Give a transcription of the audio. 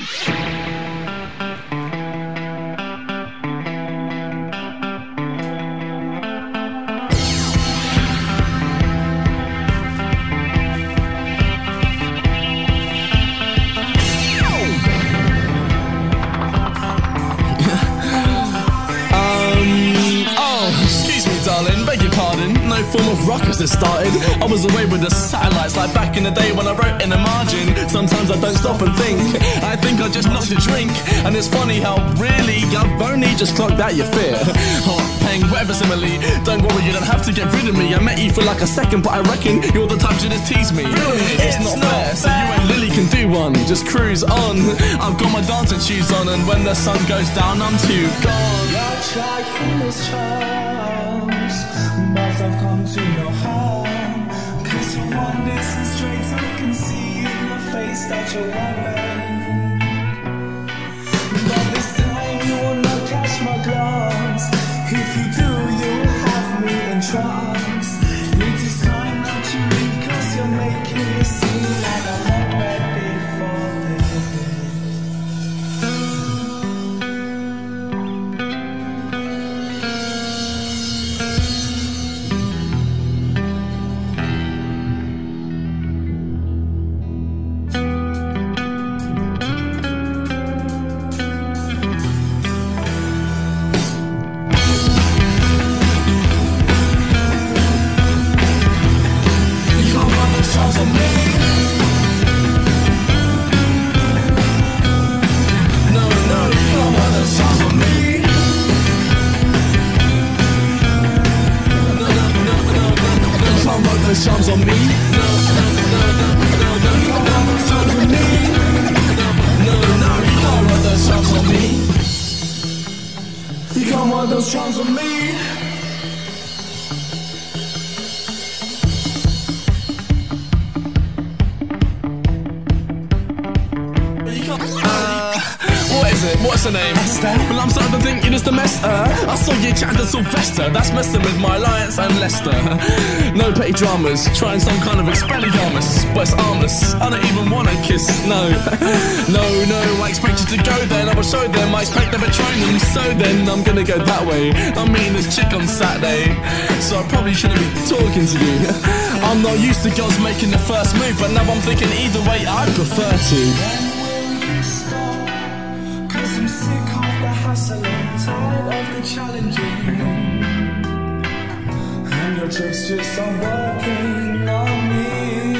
No form of ruckus has started. I was away with the satellites like back in the day when I wrote in the margin. Sometimes I don't stop and think. I think I just knocked a drink. And it's funny how really I've only just clocked out your fear. Hot, pain, whatever simile. Don't worry, you don't have to get rid of me. I met you for like a second, but I reckon you're the type to just tease me. It's not fair, so you and Lily can do one. Just cruise on. I've got my dancing shoes on, and when the sun goes down, I'm too gone. You're trying this charms, but I've come to no harm. Cause you want this and straight I can see in your face that you want me. But this time you will not catch my glance. If you do, you will have me in trance. Need to sign that you leave cause you're making me seem like I'm not ready for this. Charms on me. No, you can't run those charms on me. You can't run those charms on me. What is it? What's her name? Esther? Well, I'm starting to think you're just a mess. I saw you chatting to Sylvester. That's messing with my alliance and Leicester. No petty dramas, trying some kind of Expelliarmus, but it's harmless. I don't even want to kiss. No, no, I expect you to go there and I will show them. I expect them to train them. So then I'm gonna go that way. I'm meeting this chick on Saturday, so I probably shouldn't be talking to you. I'm not used to girls making the first move, but now I'm thinking either way I prefer to. I'm sick of the hustling, tired of the challenging, and your tricks just aren't working on me.